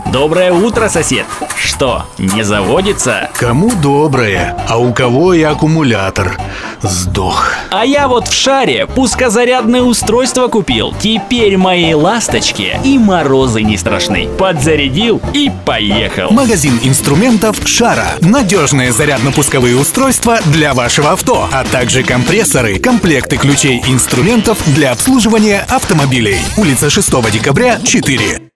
Доброе утро, сосед. Что, не заводится? Кому доброе, а у кого и аккумулятор сдох. А я вот в Шаре пускозарядное устройство купил. Теперь моей ласточке и морозы не страшны. Подзарядил и поехал. Магазин инструментов «Шара». Надежные зарядно-пусковые устройства для вашего авто, а также компрессоры, комплекты ключей и инструментов для обслуживания автомобилей. Улица 6 декабря, 4.